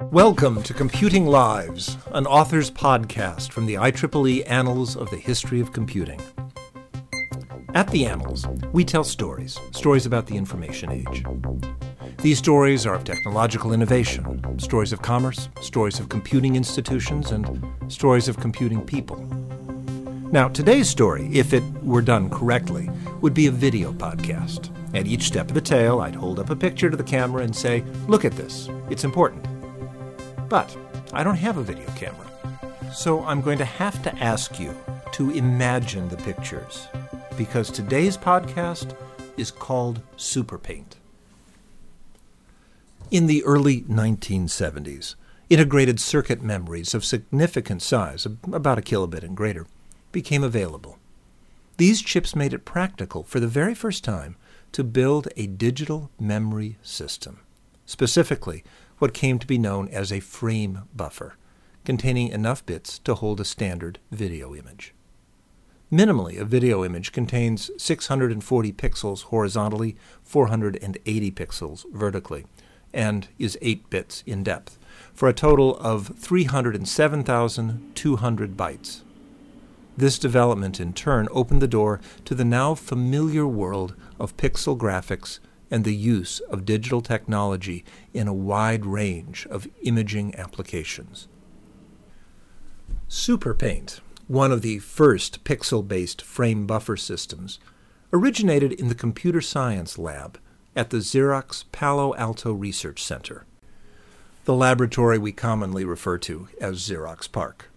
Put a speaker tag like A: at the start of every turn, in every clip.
A: Welcome to Computing Lives, an author's podcast from the IEEE Annals of the History of Computing. At the Annals, we tell stories about the information age. These stories are of technological innovation, stories of commerce, stories of computing institutions, and stories of computing people. Now, today's story, if it were done correctly, would be a video podcast. At each step of the tale, I'd hold up a picture to the camera and say, "Look at this, it's important." But I don't have a video camera, so I'm going to have to ask you to imagine the pictures, because today's podcast is called SuperPaint. In the early 1970s, integrated circuit memories of significant size, about a kilobit and greater, became available. These chips made it practical for the very first time to build a digital memory system, specifically what came to be known as a frame buffer, containing enough bits to hold a standard video image. Minimally, a video image contains 640 pixels horizontally, 480 pixels vertically, and is 8 bits in depth, for a total of 307,200 bytes. This development, in turn, opened the door to the now familiar world of pixel graphics and the use of digital technology in a wide range of imaging applications. SuperPaint, one of the first pixel-based frame buffer systems, originated in the computer science lab at the Xerox Palo Alto Research Center, the laboratory we commonly refer to as Xerox PARC.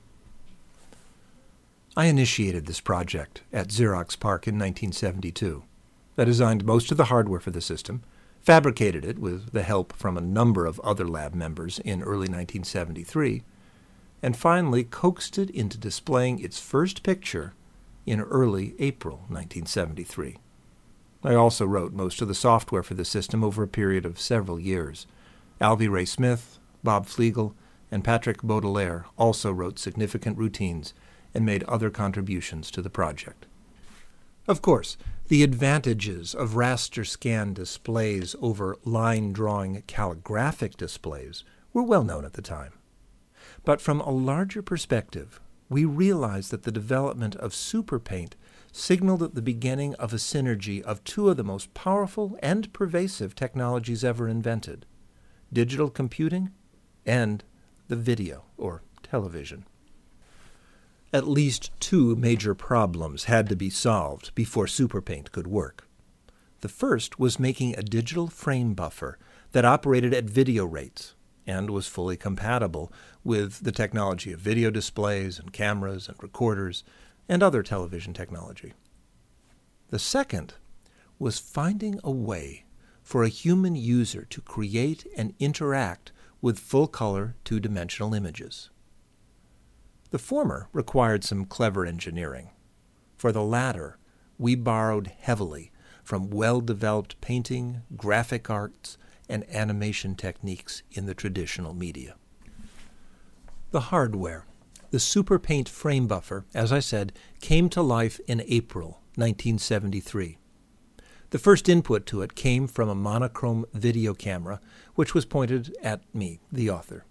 A: I initiated this project at Xerox PARC in 1972. I designed most of the hardware for the system, fabricated it with the help from a number of other lab members in early 1973, and finally coaxed it into displaying its first picture in early April 1973. I also wrote most of the software for the system over a period of several years. Alvy Ray Smith, Bob Flegel, and Patrick Baudelaire also wrote significant routines and made other contributions to the project. Of course, the advantages of raster scan displays over line-drawing calligraphic displays were well known at the time. But from a larger perspective, we realized that the development of SuperPaint signaled at the beginning of a synergy of two of the most powerful and pervasive technologies ever invented: digital computing and the video, or television. At least two major problems had to be solved before SuperPaint could work. The first was making a digital frame buffer that operated at video rates and was fully compatible with the technology of video displays and cameras and recorders and other television technology. The second was finding a way for a human user to create and interact with full-color two-dimensional images. The former required some clever engineering. For the latter, we borrowed heavily from well-developed painting, graphic arts, and animation techniques in the traditional media. The hardware, the SuperPaint frame buffer, as I said, came to life in April 1973. The first input to it came from a monochrome video camera, which was pointed at me, the author.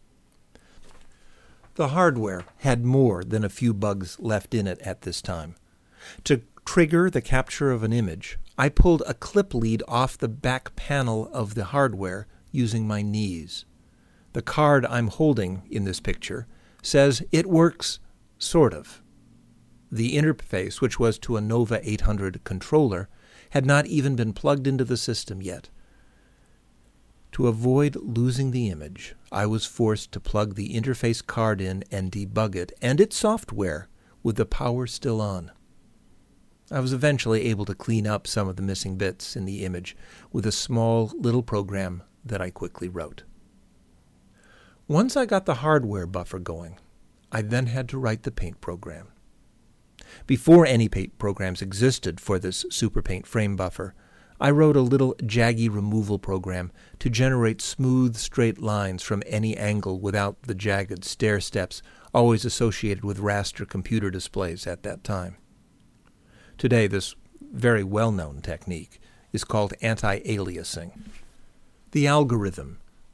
A: The hardware had more than a few bugs left in it at this time. To trigger the capture of an image, I pulled a clip lead off the back panel of the hardware using my knees. The card I'm holding in this picture says it works, sort of. The interface, which was to a Nova 800 controller, had not even been plugged into the system yet. To avoid losing the image, I was forced to plug the interface card in and debug it and its software with the power still on. I was eventually able to clean up some of the missing bits in the image with a small little program that I quickly wrote. Once I got the hardware buffer going, I then had to write the paint program. Before any paint programs existed for this SuperPaint frame buffer, I wrote a little jaggy removal program to generate smooth, straight lines from any angle without the jagged stair steps always associated with raster computer displays at that time. Today, this very well-known technique is called anti-aliasing. The algorithm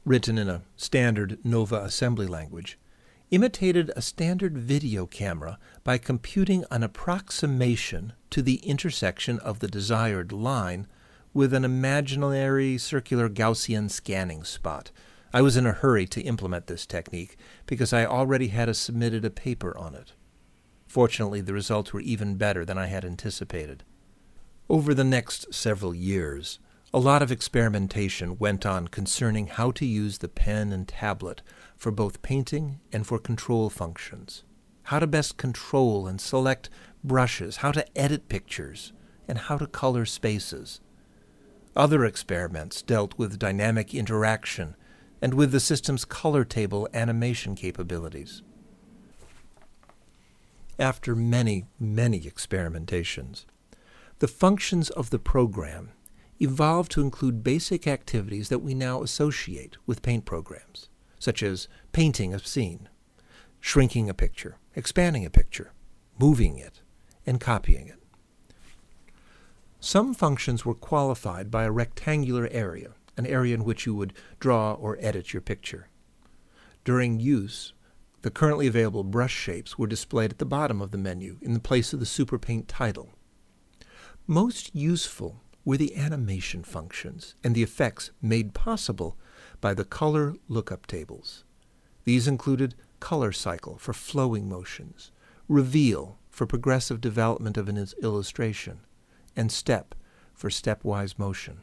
A: written in a standard Nova assembly language, imitated a standard video camera by computing an approximation to the intersection of the desired line with an imaginary circular Gaussian scanning spot. I was in a hurry to implement this technique because I already had submitted a paper on it. Fortunately, the results were even better than I had anticipated. Over the next several years, a lot of experimentation went on concerning how to use the pen and tablet for both painting and for control functions, how to best control and select brushes, how to edit pictures, and how to color spaces. Other experiments dealt with dynamic interaction and with the system's color table animation capabilities. After many, many experimentations, the functions of the program evolved to include basic activities that we now associate with paint programs, such as painting a scene, shrinking a picture, expanding a picture, moving it, and copying it. Some functions were qualified by a rectangular area, an area in which you would draw or edit your picture. During use, the currently available brush shapes were displayed at the bottom of the menu in the place of the SuperPaint title. Most useful were the animation functions and the effects made possible by the color lookup tables. These included color cycle for flowing motions, reveal for progressive development of an illustration, and step for stepwise motion.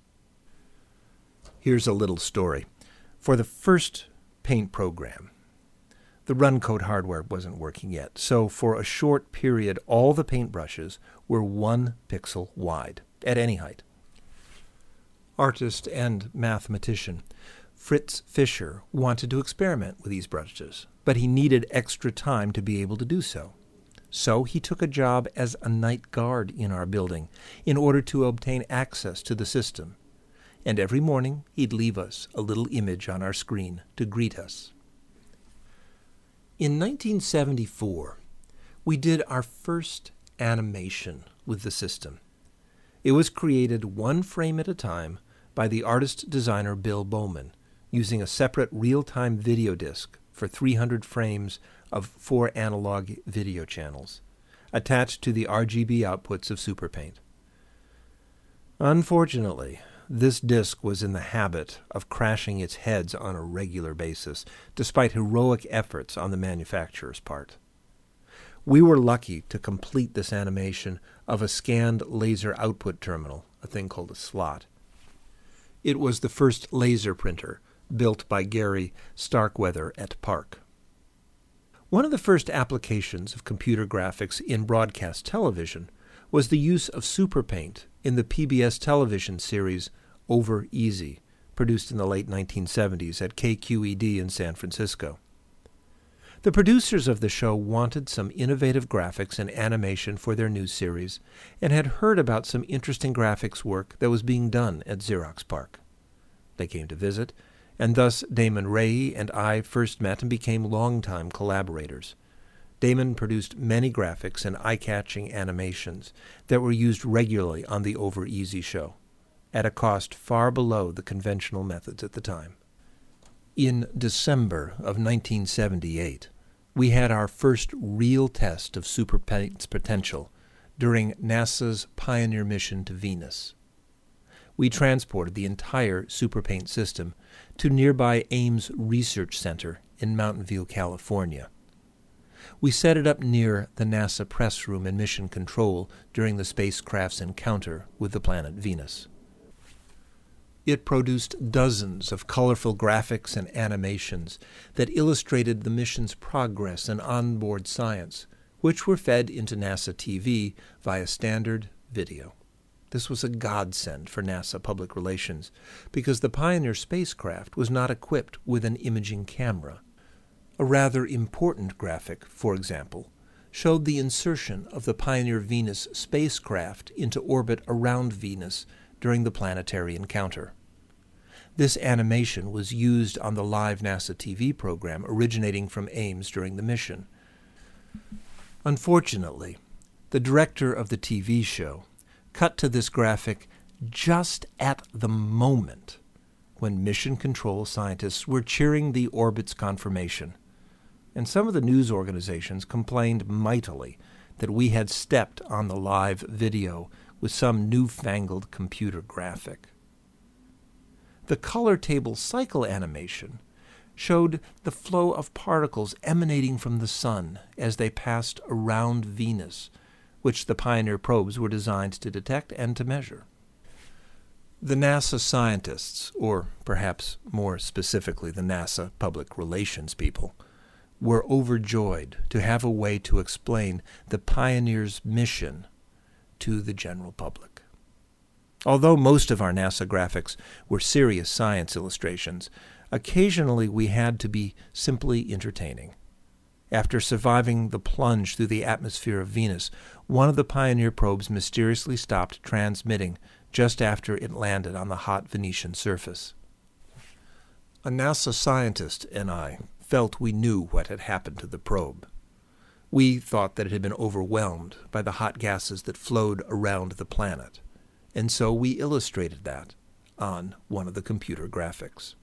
A: Here's a little story. For the first paint program, the Runcoat hardware wasn't working yet, so for a short period all the paintbrushes were 1 pixel wide, at any height. Artist and mathematician Fritz Fischer wanted to experiment with these brushes, but he needed extra time to be able to do so. So he took a job as a night guard in our building in order to obtain access to the system. And every morning he'd leave us a little image on our screen to greet us. In 1974, we did our first animation with the system. It was created 1 frame at a time by the artist-designer Bill Bowman, using a separate real-time video disc for 300 frames of 4 analog video channels, attached to the RGB outputs of SuperPaint. Unfortunately, this disc was in the habit of crashing its heads on a regular basis, despite heroic efforts on the manufacturer's part. We were lucky to complete this animation of a scanned laser output terminal, a thing called a slot. It was the first laser printer built by Gary Starkweather at Park. One of the first applications of computer graphics in broadcast television was the use of SuperPaint in the PBS television series Over Easy, produced in the late 1970s at KQED in San Francisco. The producers of the show wanted some innovative graphics and animation for their new series and had heard about some interesting graphics work that was being done at Xerox PARC. They came to visit, and thus Damon Ray and I first met and became longtime collaborators. Damon produced many graphics and eye-catching animations that were used regularly on the Over Easy show, at a cost far below the conventional methods at the time. In December of 1978, we had our first real test of SuperPaint's potential during NASA's Pioneer mission to Venus. We transported the entire SuperPaint system to nearby Ames Research Center in Mountain View, California. We set it up near the NASA press room and mission control during the spacecraft's encounter with the planet Venus. It produced dozens of colorful graphics and animations that illustrated the mission's progress and onboard science, which were fed into NASA TV via standard video. This was a godsend for NASA public relations because the Pioneer spacecraft was not equipped with an imaging camera. A rather important graphic, for example, showed the insertion of the Pioneer Venus spacecraft into orbit around Venus during the planetary encounter. This animation was used on the live NASA TV program originating from Ames during the mission. Unfortunately, the director of the TV show cut to this graphic just at the moment when mission control scientists were cheering the orbit's confirmation, and some of the news organizations complained mightily that we had stepped on the live video with some newfangled computer graphic. The color table cycle animation showed the flow of particles emanating from the sun as they passed around Venus, which the Pioneer probes were designed to detect and to measure. The NASA scientists, or perhaps more specifically the NASA public relations people, were overjoyed to have a way to explain the Pioneer's mission to the general public. Although most of our NASA graphics were serious science illustrations, occasionally we had to be simply entertaining. After surviving the plunge through the atmosphere of Venus, one of the Pioneer probes mysteriously stopped transmitting just after it landed on the hot Venetian surface. A NASA scientist and I felt we knew what had happened to the probe. We thought that it had been overwhelmed by the hot gases that flowed around the planet, and so we illustrated that on one of the computer graphics.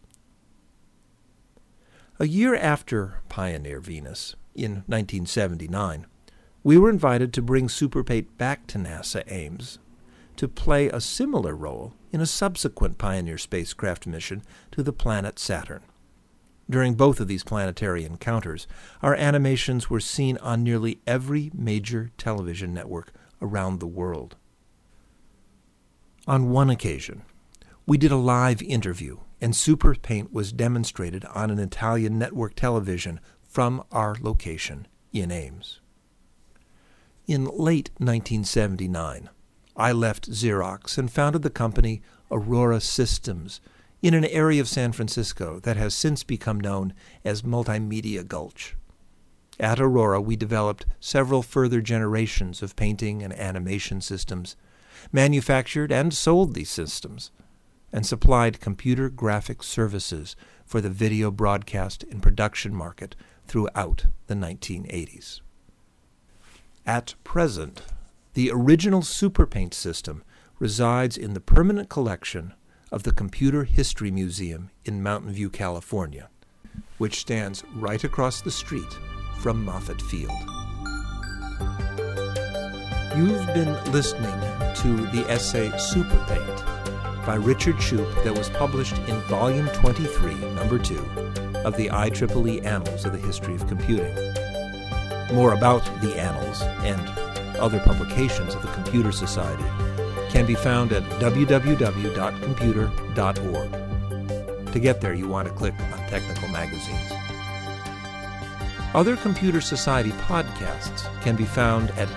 A: A year after Pioneer Venus, in 1979, we were invited to bring Super 8 back to NASA Ames to play a similar role in a subsequent Pioneer spacecraft mission to the planet Saturn. During both of these planetary encounters, our animations were seen on nearly every major television network around the world. On one occasion, we did a live interview, and Super Paint was demonstrated on an Italian network television from our location in Ames. In late 1979, I left Xerox and founded the company Aurora Systems in an area of San Francisco that has since become known as Multimedia Gulch. At Aurora, we developed several further generations of painting and animation systems, manufactured and sold these systems, and supplied computer graphic services for the video broadcast and production market throughout the 1980s. At present, the original Super Paint system resides in the permanent collection of the Computer History Museum in Mountain View, California, which stands right across the street from Moffett Field. You've been listening to the essay Super Paint by Richard Shoup that was published in Volume 23, Number 2, of the IEEE Annals of the History of Computing. More about the Annals and other publications of the Computer Society can be found at www.computer.org. To get there, you want to click on Technical Magazines. Other Computer Society podcasts can be found at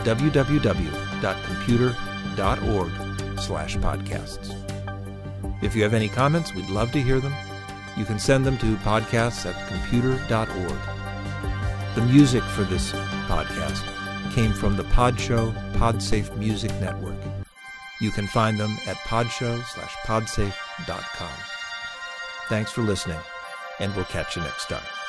A: www.computer.org/podcasts. If you have any comments, we'd love to hear them. You can send them to podcasts@computer.org. The music for this podcast came from the Podshow Podsafe Music Network. You can find them at podshow.podsafe.com. Thanks for listening, and we'll catch you next time.